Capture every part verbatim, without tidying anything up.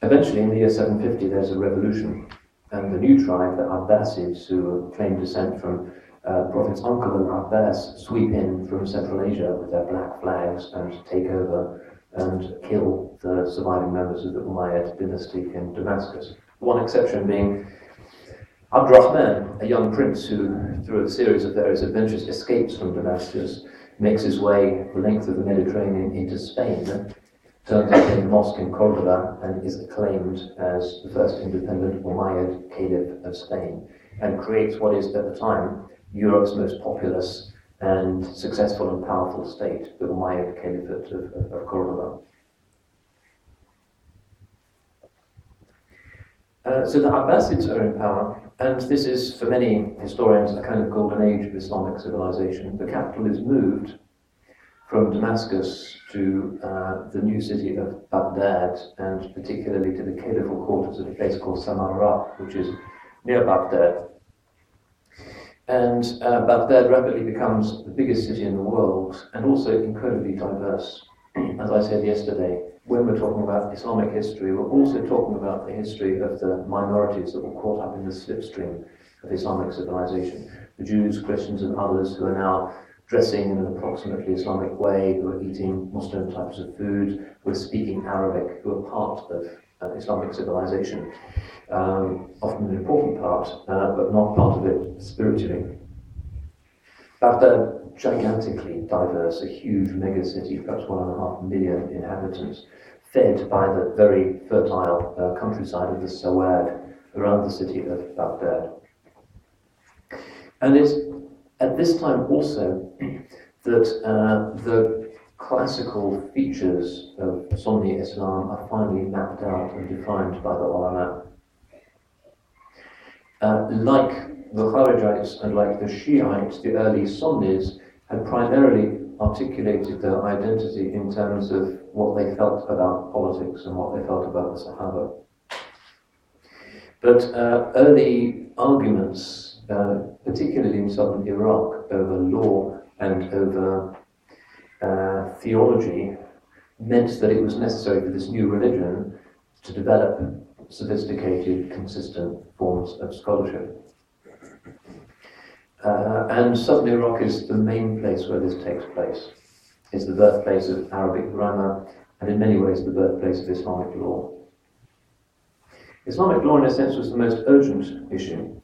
Eventually, in the year seven fifty, there's a revolution, and the new tribe, the Abbasids, who claim descent from uh, Prophet's uncle, the Abbas, sweep in from Central Asia with their black flags and take over and kill the surviving members of the Umayyad dynasty in Damascus. One exception being Abdurrahman, a young prince who, through a series of various adventures, escapes from Damascus, makes his way the length of the Mediterranean into Spain, turns up in a mosque in Cordoba, and is acclaimed as the first independent Umayyad caliph of Spain, and creates what is, at the time, Europe's most populous and successful and powerful state, the Umayyad Caliphate of, of, of Cordoba. Uh, so the Abbasids are in power, and this is, for many historians, a kind of golden age of Islamic civilization. The capital is moved from Damascus to uh, the new city of Baghdad, and particularly to the caliphal quarters at a place called Samarra, which is near Baghdad. And uh, Baghdad rapidly becomes the biggest city in the world, and also incredibly diverse. As I said yesterday, when we're talking about Islamic history, we're also talking about the history of the minorities that were caught up in the slipstream of Islamic civilization. The Jews, Christians, and others who are now dressing in an approximately Islamic way, who are eating Muslim types of food, who are speaking Arabic, who are part of uh, Islamic civilization. Um, often an important part, uh, but not part of it spiritually. Baghdad, gigantically diverse, a huge megacity, perhaps one and a half million inhabitants, fed by the very fertile uh, countryside of the Sawad around the city of Baghdad. And it's at this time also that uh, the classical features of Sunni Islam are finally mapped out and defined by the ulama. Uh, like the Kharijites and like the Shiites, the early Sunnis had primarily articulated their identity in terms of what they felt about politics and what they felt about the Sahaba. But uh, early arguments, uh, particularly in southern Iraq, over law and over uh, theology, meant that it was necessary for this new religion to develop sophisticated, consistent forms of scholarship. Uh, and southern Iraq is the main place where this takes place. It's the birthplace of Arabic grammar, and in many ways the birthplace of Islamic law. Islamic law, in a sense, was the most urgent issue,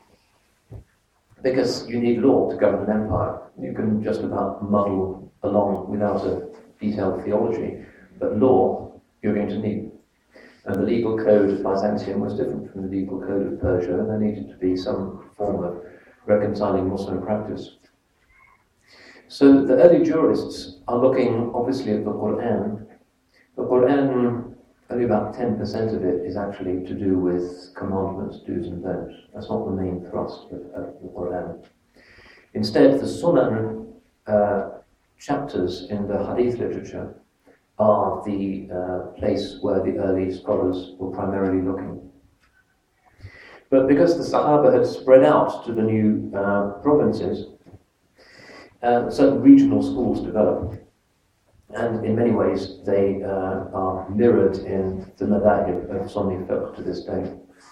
because you need law to govern an empire. You can just about muddle along without a detailed theology, but law you're going to need. And the legal code of Byzantium was different from the legal code of Persia, and there needed to be some form of reconciling Muslim practice. So the early jurists are looking obviously at the Quran. The Quran, only about ten percent of it is actually to do with commandments, do's and don'ts. That's not the main thrust of, of the Quran. Instead, the Sunan uh, chapters in the Hadith literature are the uh, place where the early scholars were primarily looking. But because the Sahaba had spread out to the new uh, provinces, uh, certain regional schools developed. And in many ways, they uh, are mirrored in the madhahib of Sunni fiqh to this day.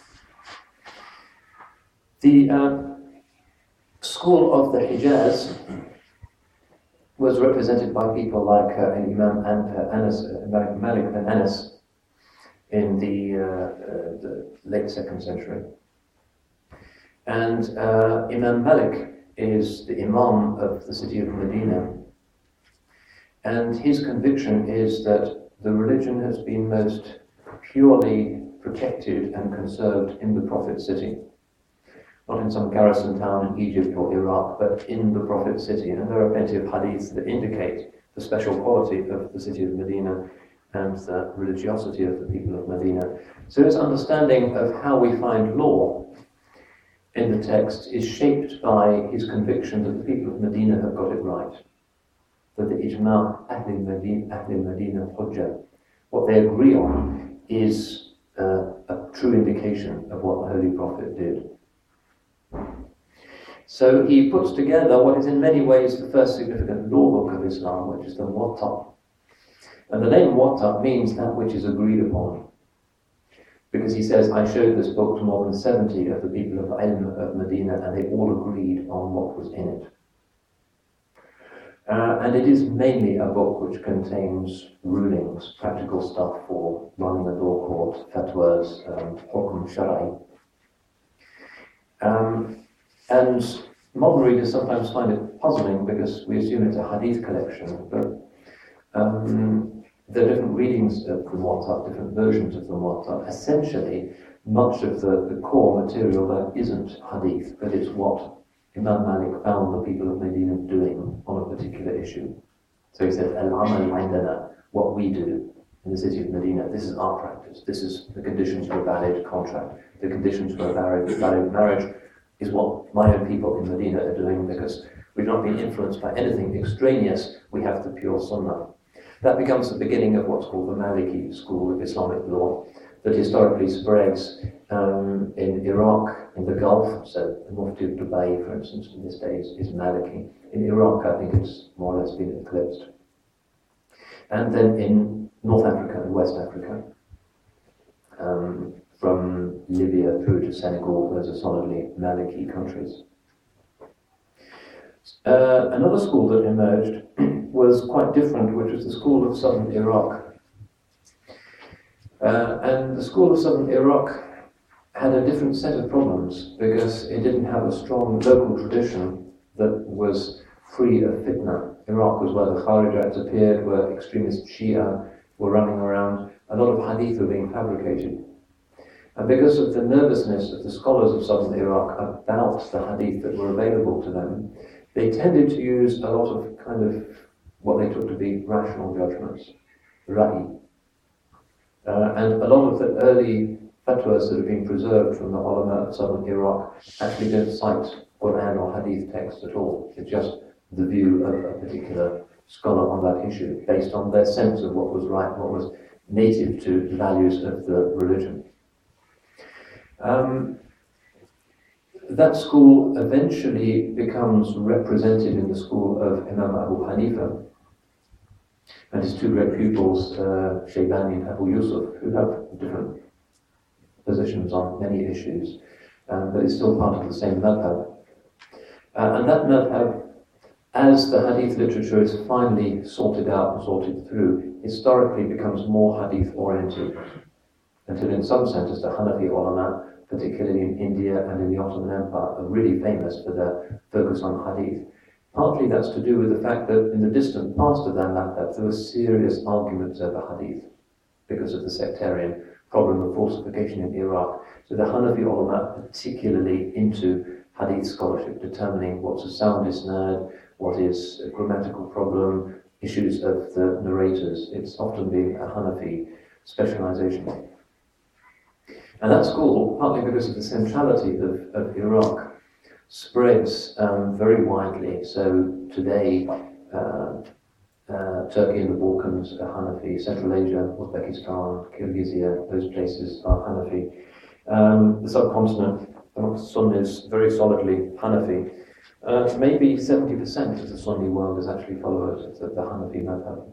The uh, school of the Hijaz was represented by people like uh, Imam Anas, uh, Malik bin Anas in the, uh, uh, the late second century. And uh, Imam Malik is the Imam of the city of Medina. And his conviction is that the religion has been most purely protected and conserved in the Prophet city. Not in some garrison town in Egypt or Iraq, but in the Prophet city. And there are plenty of hadiths that indicate the special quality of the city of Medina and the religiosity of the people of Medina. So his understanding of how we find law in the text is shaped by his conviction that the people of Medina have got it right. That the ijma' Ahl al-Medina hujjah, what they agree on is uh, a true indication of what the Holy Prophet did. So he puts together what is in many ways the first significant law book of Islam, which is the Muwatta. And the name Muwatta means that which is agreed upon. because he says, I showed this book to more than seventy of the people of Ilm of Medina, and they all agreed on what was in it. Uh, and it is mainly a book which contains rulings, practical stuff for running a law court, fatwas, um, hukm shara'i. Um, and modern readers sometimes find it puzzling because we assume it's a hadith collection, but um, there are different readings of the Muwatta, different versions of the Muwatta. Essentially, much of the, the core material there isn't hadith, but it's what Imam Malik found the people of Medina doing on a particular issue. So he said, Al-amal indana, what we do in the city of Medina, this is our practice. This is the conditions for a valid contract. The conditions for a valid, valid marriage is what my own people in Medina are doing, because we've not been influenced by anything extraneous. We have the pure Sunnah. That becomes the beginning of what's called the Maliki school of Islamic law, that historically spreads um, in Iraq, in the Gulf. So the Mufti of Dubai, for instance, in this day is, is Maliki. In Iraq, I think it's more or less been eclipsed. And then in North Africa and West Africa, um, from Libya through to Senegal, those are solidly Maliki countries. Uh, another school that emerged was quite different, which was the school of southern Iraq. Uh, and the school of southern Iraq had a different set of problems because it didn't have a strong local tradition that was free of fitna. Iraq was where the Kharijites appeared, where extremist Shia were running around. A lot of hadith were being fabricated. And because of the nervousness of the scholars of southern Iraq about the hadith that were available to them, they tended to use a lot of kind of what they took to be rational judgments, ra'i. Uh, and a lot of the early fatwas that have been preserved from the ulama of southern Iraq actually don't cite Quran or hadith text at all. It's just the view of a particular scholar on that issue, based on their sense of what was right, what was native to the values of the religion. Um, that school eventually becomes represented in the school of Imam Abu Hanifa and his two great pupils, uh, Shaybani and Abu Yusuf, who have different positions on many issues, um, but it's still part of the same madhab. Uh, and that madhab, as the hadith literature is finally sorted out and sorted through, historically becomes more hadith oriented, until in some centers the Hanafi ulama, particularly in India and in the Ottoman Empire, are really famous for their focus on hadith. Partly that's to do with the fact that in the distant past of their madhab there were serious arguments over hadith because of the sectarian problem of falsification in Iraq. So the Hanafi ulama are particularly into hadith scholarship, determining what's a sound isnad, what is a grammatical problem, issues of the narrators. It's often been a Hanafi specialization. And that school, partly because of the centrality of, of Iraq, spreads um, very widely. So today, uh, uh, Turkey and the Balkans are Hanafi, Central Asia, Uzbekistan, Kyrgyzia, those places are Hanafi. Um, the subcontinent, amongst Sunnis, very solidly Hanafi. Uh, maybe seventy percent of the Sunni world is actually followers of the, the Hanafi madhab.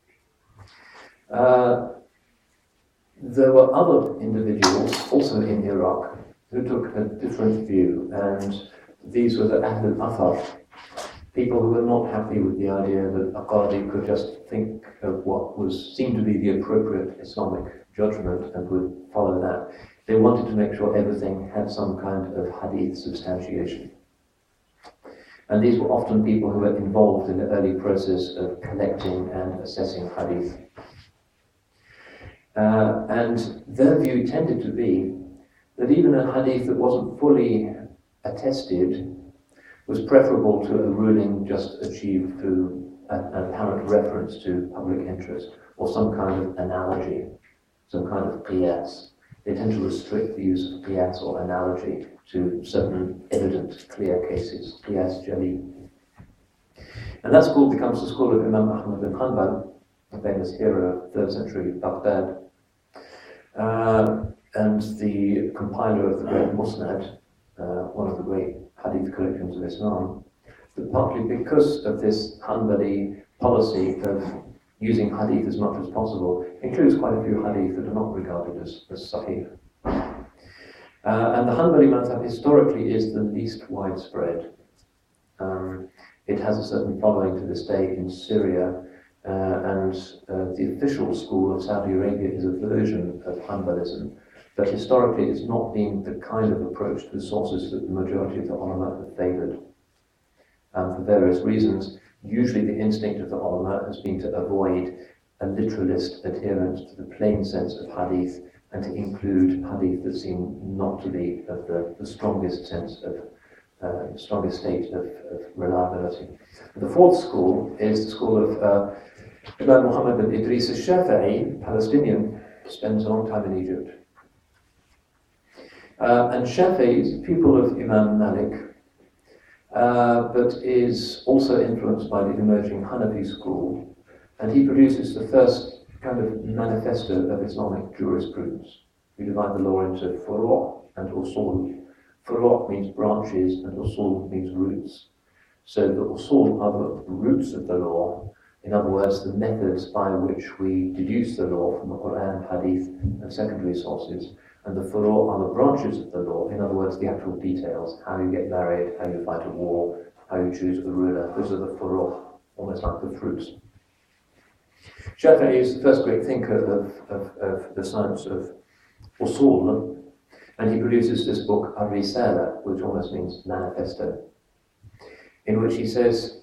Uh, there were other individuals, also in Iraq, who took a different view, and these were the Ahl al-Athar, people who were not happy with the idea that a Qadi could just think of what was seemed to be the appropriate Islamic judgment and would follow that. They wanted to make sure everything had some kind of hadith substantiation. And these were often people who were involved in the early process of collecting and assessing hadith. Uh, and their view tended to be that even a hadith that wasn't fully attested was preferable to a ruling just achieved through an, an apparent reference to public interest or some kind of analogy, some kind of qiyas. They tend to restrict the use of qiyas or analogy to certain evident, clear cases, qiyas jali. And that school becomes the school of Imam Ahmad bin Hanbal, a famous hero of third century Baghdad, uh, and the compiler of the great Musnad, uh, one of the great hadith collections of Islam, but partly because of this Hanbali policy of using hadith as much as possible, includes quite a few hadith that are not regarded as, as sahih, Uh, and the Hanbali madhab historically is the least widespread. Um, it has a certain following to this day in Syria, uh, and uh, the official school of Saudi Arabia is a version of Hanbalism, but historically it's not been the kind of approach to the sources that the majority of the ulama have favoured. Um, for various reasons, usually the instinct of the ulama has been to avoid a literalist adherence to the plain sense of hadith and to include hadith that seem not to be of the, the strongest sense of, uh, strongest state of, of reliability. The fourth school is the school of uh, Imam Muhammad bin Idris al-Shafi'i, Palestinian, spends a long time in Egypt. Uh, and Shafi'i is a pupil of Imam Malik, uh, but is also influenced by the emerging Hanafi school, and he produces the first kind of manifesto of Islamic jurisprudence. We divide the law into furu' and usul. Furu' means branches and usul means roots. So the usul are the roots of the law, in other words, the methods by which we deduce the law from the Quran, Hadith and secondary sources. And the furu' are the branches of the law, in other words, the actual details, how you get married, how you fight a war, how you choose a ruler. Those are the furu', almost like the fruits. Shafi'i is the first great thinker of, of, of the science of usul, and he produces this book, Ar-Risala, which almost means manifesto, in which he says,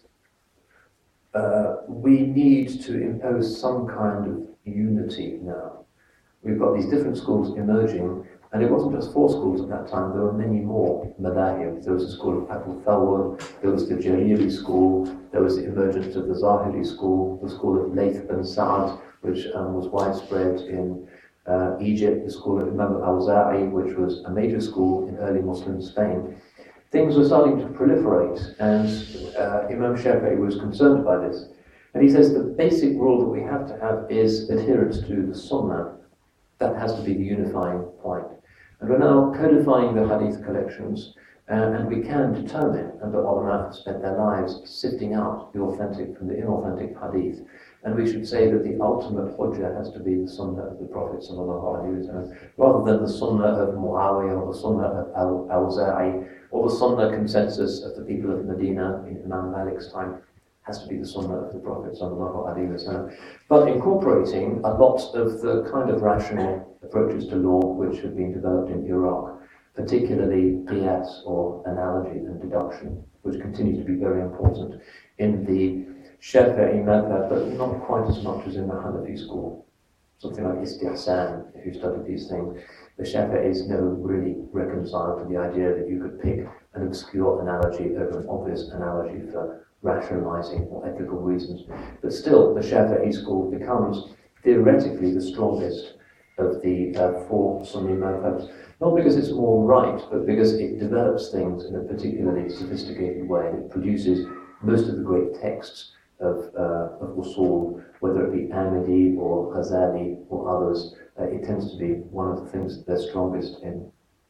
uh, we need to impose some kind of unity now. We've got these different schools emerging, and it wasn't just four schools at that time, there were many more madahib. There was a school of Abu Thawr, there was the Jariri school, there was the emergence of the Zahiri school, the school of Layth bin Sa'ad, which um, was widespread in uh, Egypt, the school of Imam al-Awza'i, which was a major school in early Muslim Spain. Things were starting to proliferate, and uh, Imam Shafi'i was concerned by this. And he says the basic rule that we have to have is adherence to the Sunnah. That has to be the unifying point. And we're now codifying the hadith collections, uh, and we can determine, and the ulama have spent their lives sifting out the authentic from the inauthentic hadith. And we should say that the ultimate hujjah has to be the sunnah of the Prophet sallallahu alaihi wasallam, rather than the sunnah of Muawiyah or the sunnah of al-Awza'i or the sunnah consensus of the people of Medina in Imam Malik's time. Has to be the sunnah of the Prophet sallallahu alaihi wasallam, but incorporating a lot of the kind of rational approaches to law which have been developed in Iraq, particularly qiyas or analogy and deduction, which continue to be very important in the Shafi'i madhab, but not quite as much as in the Hanafi school. Something like istihsan, if you study these things. The Shafi'is never really reconciled to the idea that you could pick an obscure analogy over an obvious analogy for rationalizing or ethical reasons. But still, the Shafi'i school becomes theoretically the strongest of the uh, four Sunni madhabs, not because it's more right, but because it develops things in a particularly sophisticated way. It produces most of the great texts of, uh, of usul, whether it be Ahmadi or Ghazali or others. Uh, it tends to be one of the things that they're strongest in.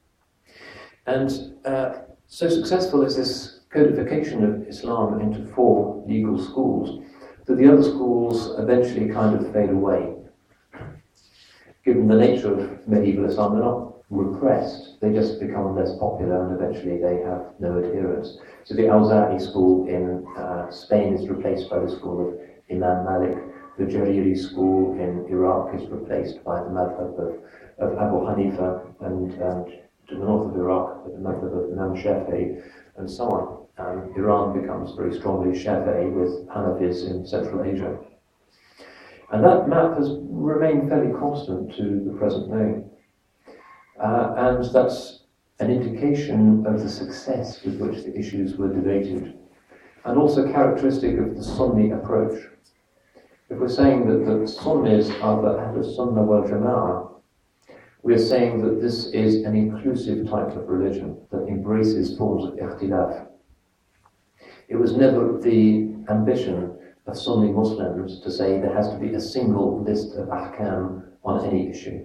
And uh, so successful is this codification of Islam into four legal schools that the other schools eventually kind of fade away. Given the nature of medieval Islam, they're not repressed, they just become less popular and eventually they have no adherents. So the Awza'i school in uh, Spain is replaced by the school of Imam Malik. The Jariri school in Iraq is replaced by the madhab of, of Abu Hanifa, and um, to the north of Iraq, the madhab of Imam Shafi'i, and so on. Um, Iran becomes very strongly Shafi'i with Hanafis in Central Asia. And that map has remained fairly constant to the present day. Uh, and that's an indication of the success with which the issues were debated, and also characteristic of the Sunni approach. If we're saying that the Sunnis are the Ahlus Sunnah wal Jama'ah, we're saying that this is an inclusive type of religion that embraces forms of ikhtilaf. It was never the ambition of Sunni Muslims to say there has to be a single list of ahkam on any issue.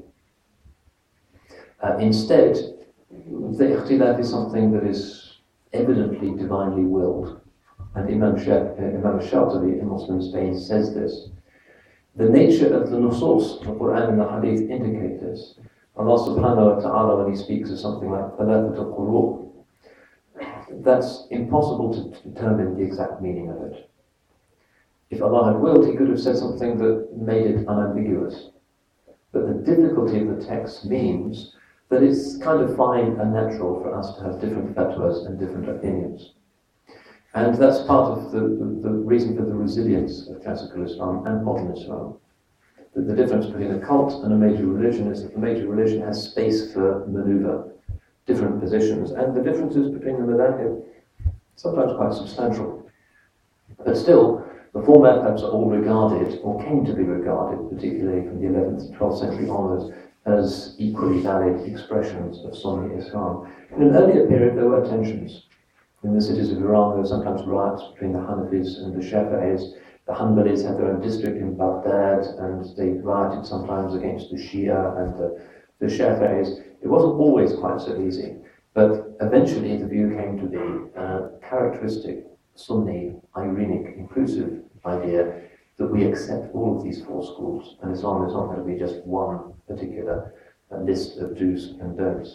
Uh, instead, the ikhtilaf is something that is evidently divinely willed. And Imam, Shaf, uh, Imam Shatibi in Muslim Spain says this. The nature of the nusus, the Quran and the Hadith, indicate this. Allah subhanahu wa ta'ala, when He speaks of something like thalathatul qulub, that's impossible to determine the exact meaning of it. If Allah had willed, He could have said something that made it unambiguous. But the difficulty of the text means that it's kind of fine and natural for us to have different fatwas and different opinions. And that's part of the, the, the reason for the resilience of classical Islam and modern Islam. That the difference between a cult and a major religion is that the major religion has space for maneuver, different positions, and the differences between the madhahib sometimes quite substantial. But still, the four madhabs are all regarded, or came to be regarded, particularly from the eleventh and twelfth century onwards, as equally valid expressions of Sunni Islam. In an earlier period, there were tensions. In the cities of Iran, there were sometimes riots between the Hanafis and the Shafi'is. The Hanbalis had their own district in Baghdad, and they rioted sometimes against the Shia and the, the Shafi'is. It wasn't always quite so easy, but eventually the view came to be a characteristic Sunni, Irenic, inclusive idea that we accept all of these four schools, and Islam is not going to be just one particular uh, list of do's and don'ts.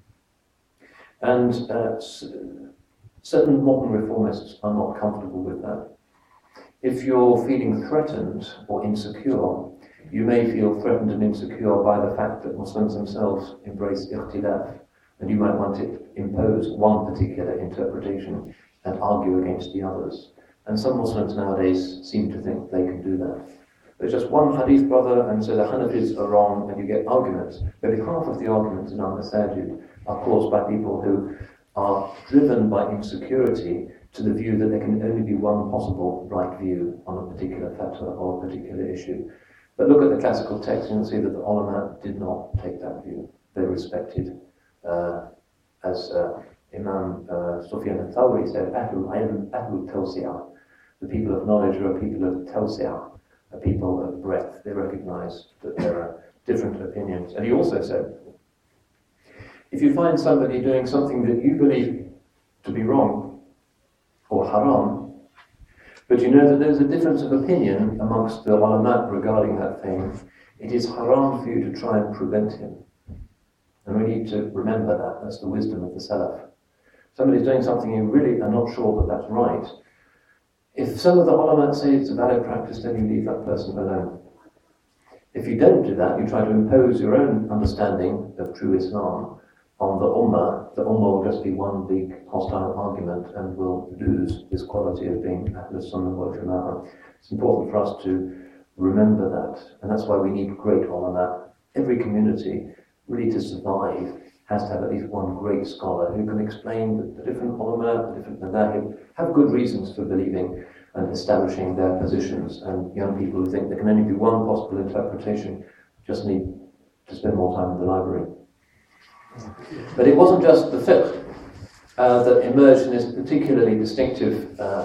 And uh, s- certain modern reformists are not comfortable with that. If you're feeling threatened or insecure, you may feel threatened and insecure by the fact that Muslims themselves embrace ikhtilaf, and you might want to impose one particular interpretation and argue against the others. And some Muslims nowadays seem to think they can do that. There's just one hadith, brother, and so the Hanafis are wrong, and you get arguments. Maybe half of the arguments in our masajid are caused by people who are driven by insecurity to the view that there can only be one possible right view on a particular fatwa or a particular issue. But look at the classical text and you'll see that the ulama did not take that view. They respected, uh, as uh, Imam uh, Sufyan al-Thawri said, Ahlul ilm, Ahlul tawsi'ah. The people of knowledge are a people of tawsi'ah, a people of breadth. They recognize that there are different opinions. And he also said, if you find somebody doing something that you believe to be wrong or haram, but you know that there's a difference of opinion amongst the ulama regarding that thing, it is haram for you to try and prevent him. And we need to remember that. That's the wisdom of the Salaf. Somebody's doing something you really are not sure that that's right. If some of the ulama say it's a valid practice, then you leave that person alone. If you don't do that, you try to impose your own understanding of true Islam on the ummah, the ummah will just be one big hostile argument and will lose this quality of being Ahlus Sunnah wal Jama'ah. It's important for us to remember that, and that's why we need great ulama. Every community, really to survive, has to have at least one great scholar who can explain the, the different ulama, the different madhahib, have good reasons for believing and establishing their positions, and young people who think there can only be one possible interpretation just need to spend more time in the library. But it wasn't just the fiqh uh, that emerged in this particularly distinctive uh,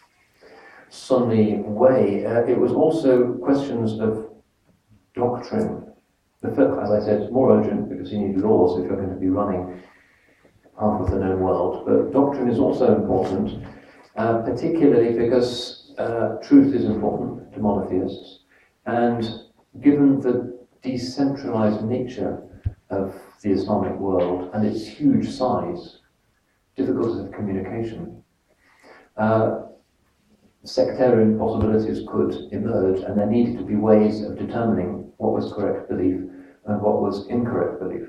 Sunni way. Uh, it was also questions of doctrine. The fiqh, as I said, is more urgent because you need laws if you're going to be running half of the known world. But doctrine is also important, uh, particularly because uh, truth is important to monotheists. And given the decentralized nature of the Islamic world and its huge size, difficulties of communication, uh, sectarian possibilities could emerge, and there needed to be ways of determining what was correct belief and what was incorrect belief.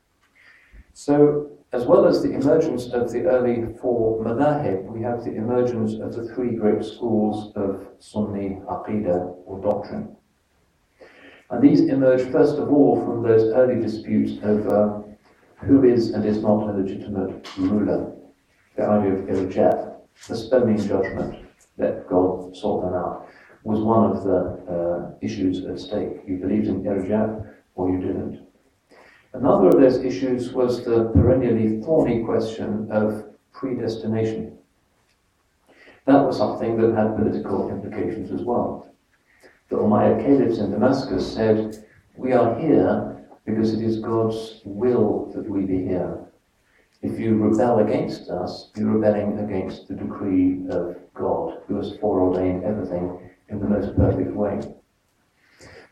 So, as well as the emergence of the early four madhahib, we have the emergence of the three great schools of Sunni aqidah or doctrine. And these emerge first of all from those early disputes over who is and is not a legitimate ruler. The idea of irja, the spending judgment, let God sort them out, was one of the uh, issues at stake. You believed in irja or you didn't. Another of those issues was the perennially thorny question of predestination. That was something that had political implications as well. The Umayyad caliphs in Damascus said, we are here because it is God's will that we be here. If you rebel against us, you're rebelling against the decree of God, who has foreordained everything in the most perfect way.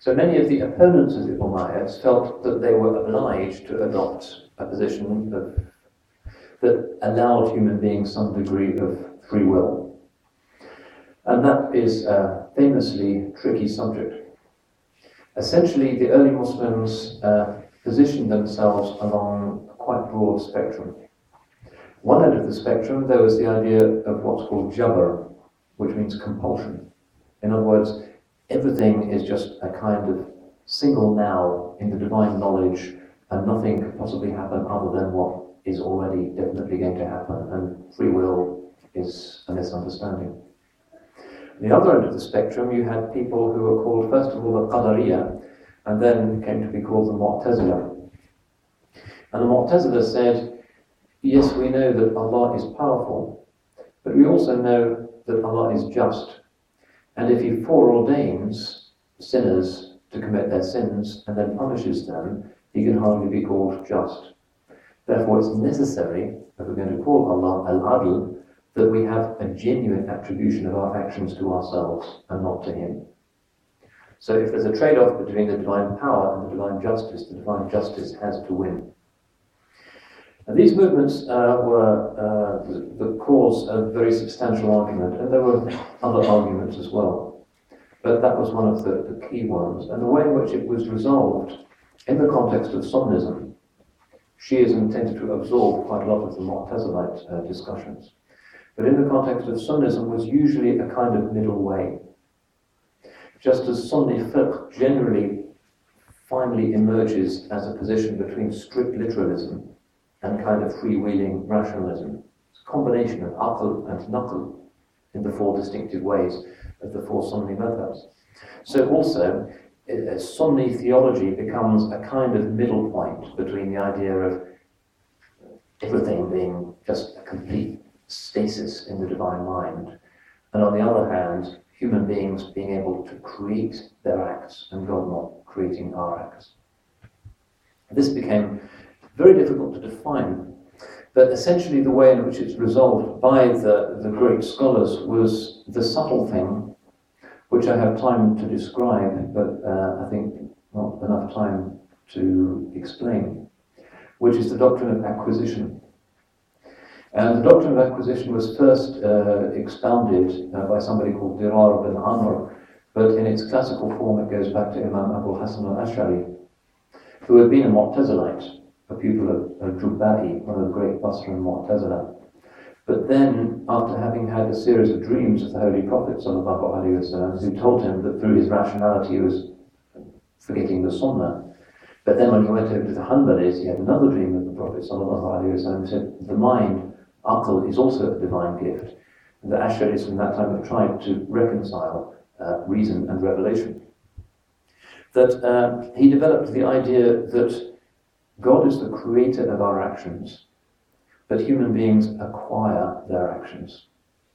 So many of the opponents of the Umayyads felt that they were obliged to adopt a position of, that allowed human beings some degree of free will. And that is a famously tricky subject. Essentially, the early Muslims uh, positioned themselves along a quite broad spectrum. One end of the spectrum, there was the idea of what's called jabr, which means compulsion. In other words, everything is just a kind of single now in the divine knowledge, and nothing could possibly happen other than what is already definitely going to happen, and free will is a misunderstanding. On the other end of the spectrum, you had people who were called, first of all, the Qadariyah, and then came to be called the Mu'tazila. And the Mu'tazila said, yes, we know that Allah is powerful, but we also know that Allah is just. And if He foreordains sinners to commit their sins and then punishes them, He can hardly be called just. Therefore, it's necessary, if we're going to call Allah Al-Adl, that we have a genuine attribution of our actions to ourselves and not to Him. So if there's a trade-off between the divine power and the divine justice, the divine justice has to win. And these movements uh, were uh, the, the cause of very substantial argument, and there were other arguments as well. But that was one of the, the key ones. And the way in which it was resolved, in the context of Sunnism, Shiism tended to absorb quite a lot of the Mu'tazilite uh, discussions. But in the context of Sunnism was usually a kind of middle way. Just as Sunni fiqh generally finally emerges as a position between strict literalism and kind of freewheeling rationalism. It's a combination of aql and naql in the four distinctive ways of the four Sunni madhabs. So also, uh, Sunni theology becomes a kind of middle point between the idea of everything being just a complete stasis in the divine mind, and on the other hand, human beings being able to create their acts and God not creating our acts. This became very difficult to define, but essentially the way in which it's resolved by the, the great scholars was the subtle thing, which I have time to describe, but uh, I think not enough time to explain, which is the doctrine of acquisition. And the doctrine of acquisition was first uh, expounded uh, by somebody called Dirar bin Amr, but in its classical form it goes back to Imam Abu Hasan al-Ash'ari, who had been a Mu'tazilite, a pupil of, of Jubba'i, one of the great Basran Mu'tazila. But then, after having had a series of dreams of the Holy Prophet sallallahu alaihi wasallam, who told him that through his rationality he was forgetting the Sunnah, but then when he went over to the Hanbalis, he had another dream of the Prophet sallallahu alaihi wasallam, who said, the mind, aql, is also a divine gift. And the Ash'aris from that time have tried to reconcile uh, reason and revelation. That uh, he developed the idea that God is the creator of our actions, but human beings acquire their actions.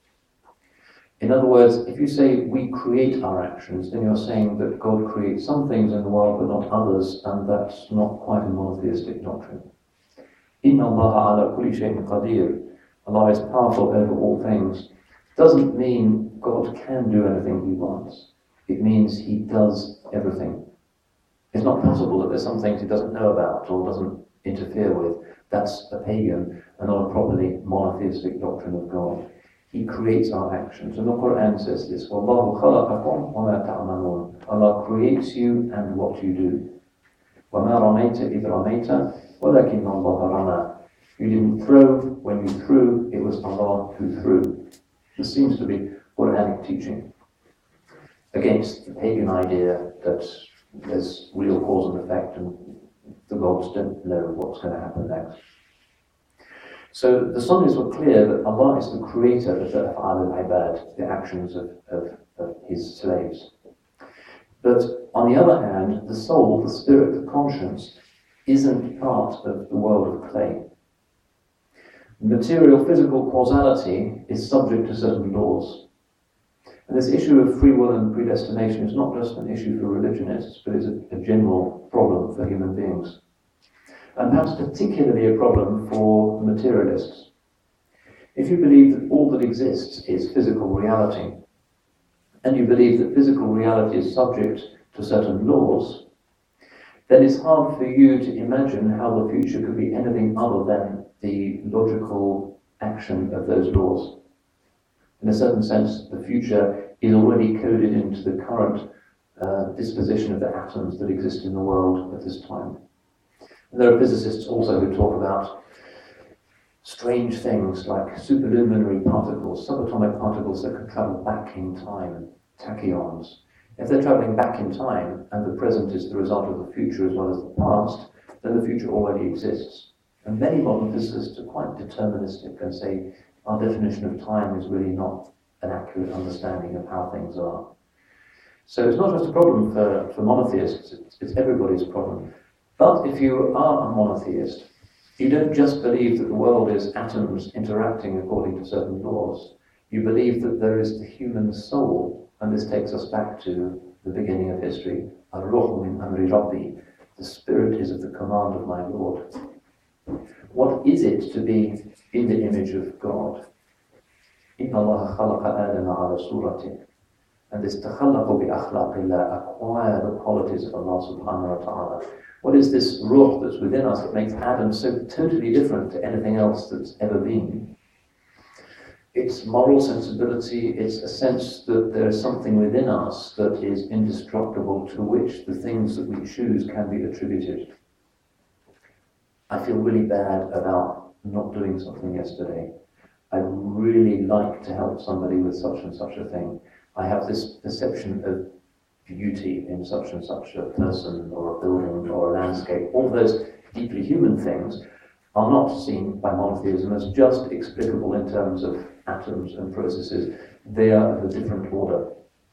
In other words, if you say we create our actions, then you're saying that God creates some things in the world but not others, and that's not quite a monotheistic doctrine. Inna Allah ala kulli shay'in qadir. Allah is powerful over all things. Doesn't mean God can do anything He wants. It means He does everything. It's not possible that there's some things He doesn't know about or doesn't interfere with. That's a pagan and not a properly monotheistic doctrine of God. He creates our actions. And the Quran says this, وَاللَّهُ خَلَقَكُمْ وَمَا تَعْمَلُونَ. Allah creates you and what you do. وَمَا رَمَيْتَ إِذْ رَمَيْتَ وَلَكِنَّ اللَّهَ رَمَى. You didn't throw when you threw, it was Allah who threw. This seems to be Quranic teaching against the pagan idea that there's real cause and effect and the gods don't know what's going to happen next. So the Sunnis were clear that Allah is the creator of the af'al al-ibad, the actions of, of, of His slaves. But on the other hand, the soul, the spirit, the conscience, isn't part of the world of clay. Material, physical causality is subject to certain laws. And this issue of free will and predestination is not just an issue for religionists, but is a, a general problem for human beings. And perhaps particularly a problem for materialists. If you believe that all that exists is physical reality, and you believe that physical reality is subject to to certain laws, then it's hard for you to imagine how the future could be anything other than the logical action of those laws. In a certain sense, the future is already coded into the current uh, disposition of the atoms that exist in the world at this time. And there are physicists also who talk about strange things like superluminary particles, subatomic particles that can travel back in time, tachyons. If they're travelling back in time and the present is the result of the future as well as the past, then the future already exists. And many modern physicists are quite deterministic and say our definition of time is really not an accurate understanding of how things are. So it's not just a problem for, for monotheists, it's, it's everybody's problem. But if you are a monotheist, you don't just believe that the world is atoms interacting according to certain laws. You believe that there is the human soul, and this takes us back to the beginning of history. Ar-Ruh min amri Rabbi, the spirit is of the command of my Lord. What is it to be in the image of God? Inna Allah khalaqa Adama ala suratih. And this takhallaqu bi akhlaqillah, acquire the qualities of Allah subhanahu wa ta'ala. What is this ruh that's within us that makes Adam so totally different to anything else that's ever been? It's moral sensibility, it's a sense that there is something within us that is indestructible, to which the things that we choose can be attributed. I feel really bad about not doing something yesterday. I'd really like to help somebody with such and such a thing. I have this perception of beauty in such and such a person or a building or a landscape. All those deeply human things are not seen by monotheism as just explicable in terms of atoms and processes. They are of a different order.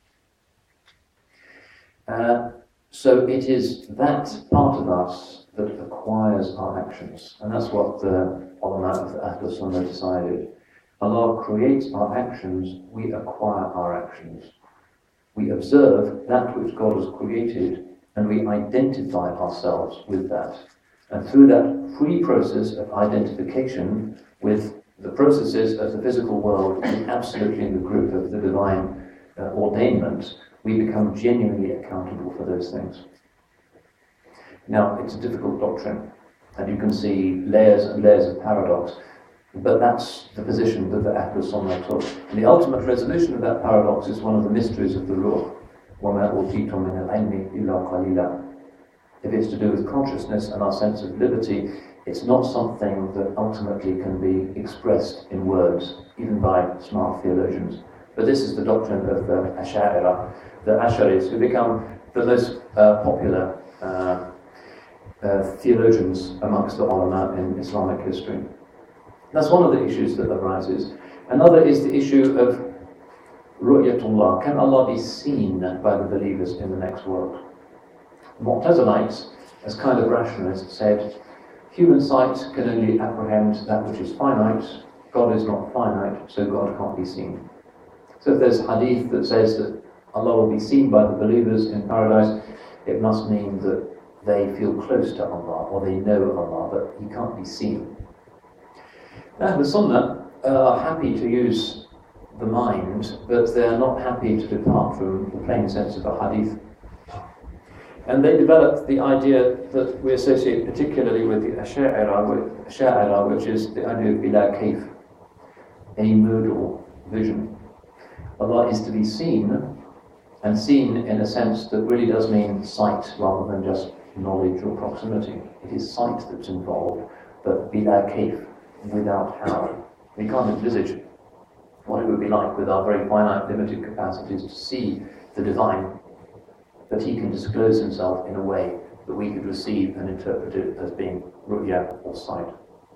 Uh, so it is that part of us that acquires our actions. And that's what the ulama of the Ahl Sunnah decided. Allah creates our actions, we acquire our actions. We observe that which God has created, and we identify ourselves with that. And through that free process of identification with the processes of the physical world, absolutely in the group of the divine uh, ordainment, we become genuinely accountable for those things. Now, it's a difficult doctrine, and you can see layers and layers of paradox, but that's the position that the Ahl Sunnah took. And the ultimate resolution of that paradox is one of the mysteries of the Ruh. وَمَا أُوتِيتُم مِّنَ الْعِلْمِ إِلَّا قَلِيلًا. If it's to do with consciousness and our sense of liberty, it's not something that ultimately can be expressed in words, even by smart theologians. But this is the doctrine of the Ash'ari, the Ash'aris, who become the most uh, popular uh, uh, theologians amongst the ulama in Islamic history. That's one of the issues that arises. Another is the issue of ru'yatullah. Can Allah be seen by the believers in the next world? Mu'tazilites, as kind of rationalists, said human sight can only apprehend that which is finite. God is not finite, so God can't be seen. So if there's hadith that says that Allah will be seen by the believers in paradise, it must mean that they feel close to Allah or they know Allah, but He can't be seen. Now, the Sunnah are happy to use the mind, but they are not happy to depart from the plain sense of a hadith. And they developed the idea that we associate particularly with the Ash'ari, which is the idea of bila kayf, a modal vision. Allah is to be seen, and seen in a sense that really does mean sight rather than just knowledge or proximity. It is sight that's involved, but bila kayf, without how. We can't envisage what it would be like with our very finite, limited capacities to see the divine, that He can disclose Himself in a way that we could receive and interpret it as being ru'ya or sight.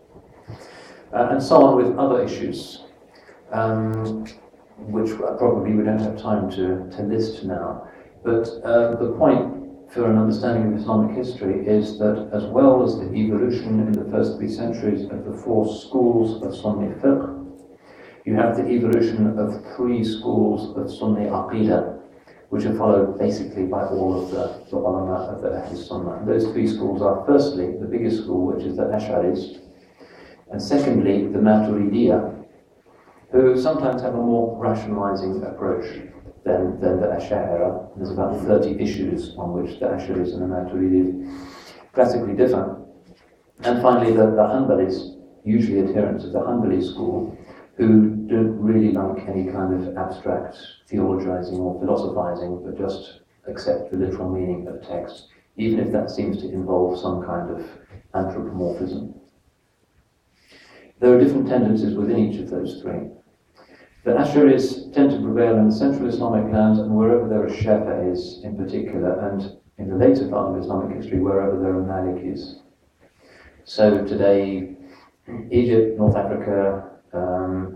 Uh, and so on with other issues, um, which probably we don't have time to, to list now. But uh, the point for an understanding of Islamic history is that as well as the evolution in the first three centuries of the four schools of Sunni fiqh, you have the evolution of three schools of Sunni aqidah, which are followed basically by all of the, the ulama of the Ahl Sunnah. And those three schools are firstly the biggest school, which is the Ash'aris, and secondly the Maturidiyya, who sometimes have a more rationalizing approach. than, than the Ash'ari. There's about thirty issues on which the Ash'aris and the Maturidis classically differ. And finally, the, the Hanbalis, usually adherents of the Hanbali school, who don't really like any kind of abstract theologizing or philosophizing, but just accept the literal meaning of text, even if that seems to involve some kind of anthropomorphism. There are different tendencies within each of those three. The Ash'aris tend to prevail in the central Islamic lands and wherever there are Shafa'is in particular, and in the later part of Islamic history, wherever there are Malikis. So today, Egypt, North Africa, um,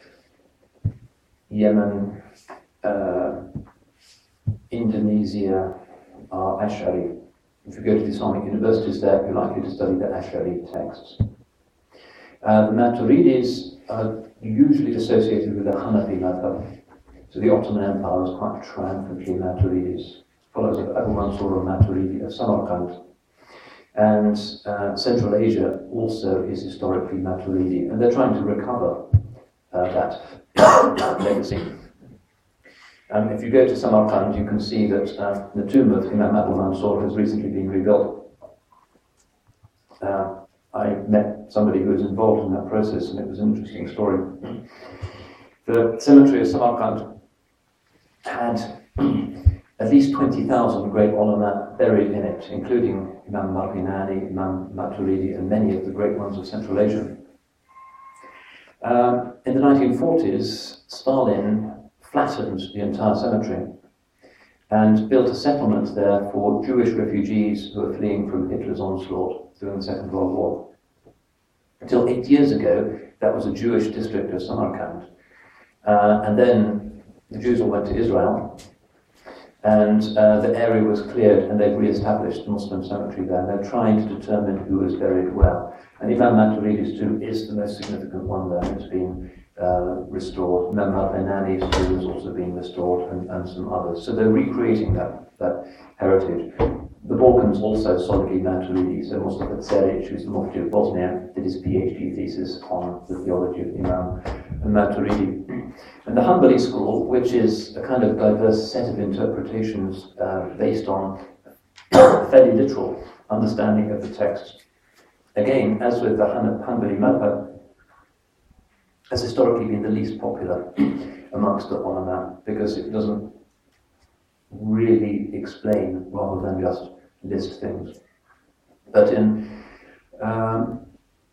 Yemen, uh, Indonesia are Ash'ari. If you go to the Islamic universities there, you're likely to study the Ash'ari texts. Uh, the Maturidis are usually associated with the Hanafi madhab. So the Ottoman Empire was quite triumphantly Maturidis. Followers of Abu Mansur al-Maturidi of Samarkand. And uh, Central Asia also is historically Maturidi, and they're trying to recover uh, that, that legacy. Um, if you go to Samarkand, you can see that uh, the tomb of Imam Abu Mansur has recently been rebuilt. Uh, I met somebody who was involved in that process, and it was an interesting story. The cemetery of Samarkand had at least twenty thousand great ulama buried in it, including Imam Marginani, Imam Maturidi, and many of the great ones of Central Asia. Um, in the nineteen forties, Stalin flattened the entire cemetery and built a settlement there for Jewish refugees who were fleeing from Hitler's onslaught during the Second World War. Until eight years ago, that was a Jewish district of Samarkand. Uh, and then the Jews all went to Israel, and uh, the area was cleared, and they've re-established the Muslim cemetery there. And they're trying to determine who was buried where. And Imam Maturidi's tomb is the most significant one there. It's been uh, restored. Imam al-Banani's tomb has also been restored, and, and some others. So they're recreating that, that heritage. The Balkans also solidly Maturidi. So Mustafa Tseric, who's the Mufti of Bosnia, did his PhD thesis on the theology of Imam Maturidi. And the Hanbali school, which is a kind of diverse set of interpretations uh, based on a fairly literal understanding of the text. Again, as with the Han- Hanbali madhab, has historically been the least popular amongst the ulama because it doesn't really explain rather than just list things. But in um,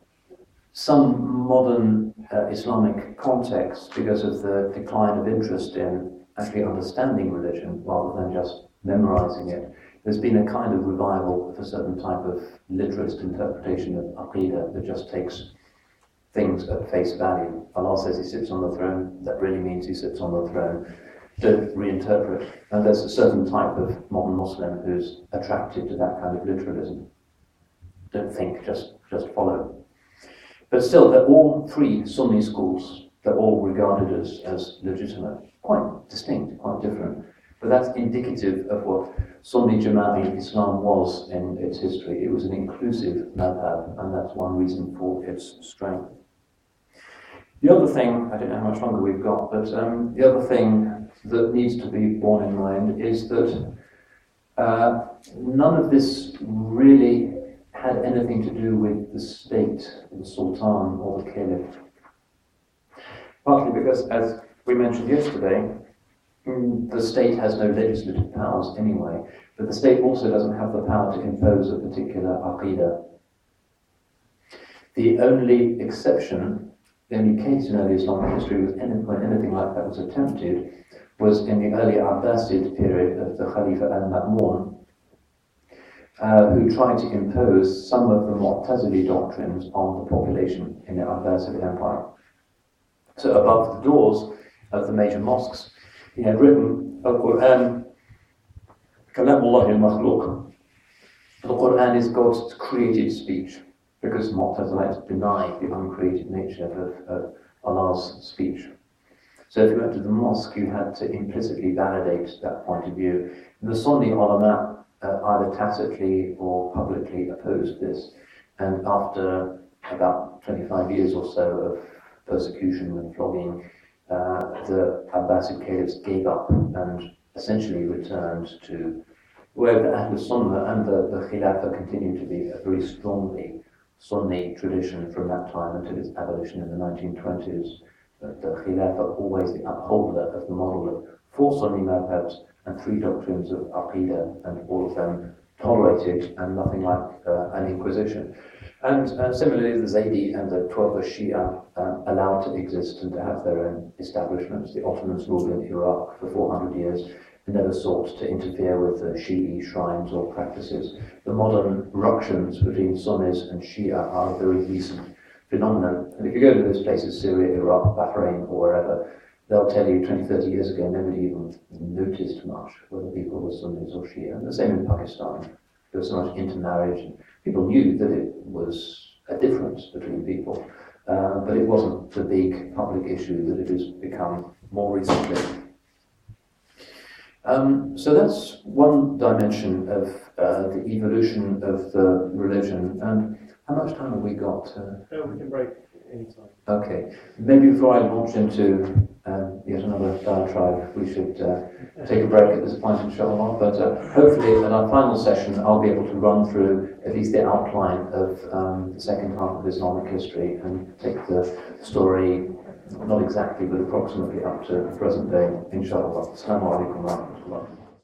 some modern uh, Islamic contexts, because of the decline of interest in actually understanding religion rather than just memorizing it, there's been a kind of revival of a certain type of literalist interpretation of Aqidah that just takes things at face value. Allah says he sits on the throne, that really means he sits on the throne. Don't reinterpret. And there's a certain type of modern Muslim who's attracted to that kind of literalism. Don't think, just, just follow. But still, they're all three Sunni schools. They're all regarded as, as legitimate. Quite distinct, quite different. But that's indicative of what Sunni Jama'i Islam was in its history. It was an inclusive madhab, and that's one reason for its strength. The other thing, I don't know how much longer we've got, but um, the other thing that needs to be borne in mind is that uh, none of this really had anything to do with the state, the sultan or the caliph. Partly because, as we mentioned yesterday, the state has no legislative powers anyway, but the state also doesn't have the power to impose a particular aqidah. The only exception, the only case in early Islamic history with any, when anything like that was attempted was in the early Abbasid period of the Khalifa al-Ma'mun, uh, who tried to impose some of the Mu'tazili doctrines on the population in the Abbasid Empire. So above the doors of the major mosques, he had written, Al-Quran, Kalamullah al-Makhluq. The Quran is God's created speech, because Mu'tazilites deny the uncreated nature of, of Allah's speech. So if you went to the mosque, you had to implicitly validate that point of view. The Sunni ulama uh, either tacitly or publicly opposed this, and after about twenty-five years or so of persecution and flogging, uh, the Abbasid caliphs gave up and essentially returned to where the Ahl Sunnah and the, the Khilafah continued to be a very strongly Sunni tradition from that time until its abolition in the nineteen twenties. But the Khilafah always the upholder of the model of four Sunni madhabs and three doctrines of Aqidah, and all of them tolerated and nothing like uh, an inquisition. And uh, similarly, the Zaydi and the Twelver Shia uh, allowed to exist and to have their own establishments. The Ottomans ruled in Iraq for four hundred years and never sought to interfere with the Shi'i shrines or practices. The modern ructions between Sunnis and Shia are a very recent phenomenon. And if you go to those places, Syria, Iraq, Bahrain, or wherever, they'll tell you twenty, thirty years ago, nobody even noticed much whether people were Sunnis or Shia. And the same in Pakistan. There was so much intermarriage, and people knew that it was a difference between people, uh, but it wasn't the big public issue that it has become more recently. Um, so that's one dimension of uh, the evolution of the religion. And how much time have we got? Uh, no, we can break any time. Okay. Maybe before I launch into um, yet another diatribe, we should uh, take a break at this point, inshallah. But uh, hopefully in our final session, I'll be able to run through at least the outline of um, the second half of Islamic history and take the story, not exactly, but approximately up to present day, inshallah. Assalamu alaikum wa rahmatullah.